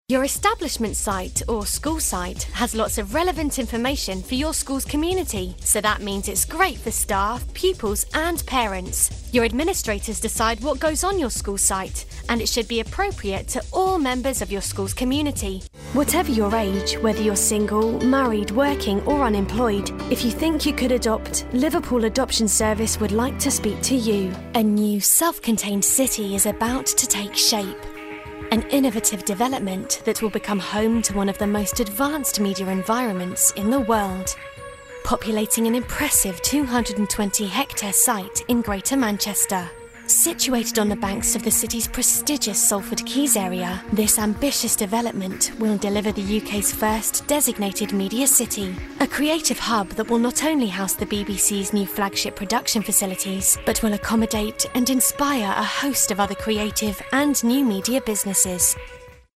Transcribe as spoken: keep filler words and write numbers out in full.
Your establishment site or school site has lots of relevant information for your school's community, so that means it's great for staff, pupils and parents. Your administrators decide what goes on your school site, and it should be appropriate to all members of your school's community. Whatever your age, whether you're single, married, working or unemployed, if you think you could adopt, Liverpool Adoption Service would like to speak to you. A new self-contained city is about to take shape. An innovative development that will become home to one of the most advanced media environments in the world, populating an impressive two hundred twenty hectare site in Greater Manchester. Situated on the banks of the city's prestigious Salford Quays area, this ambitious development will deliver the U K's first designated media city, a creative hub that will not only house the B B C's new flagship production facilities, but will accommodate and inspire a host of other creative and new media businesses.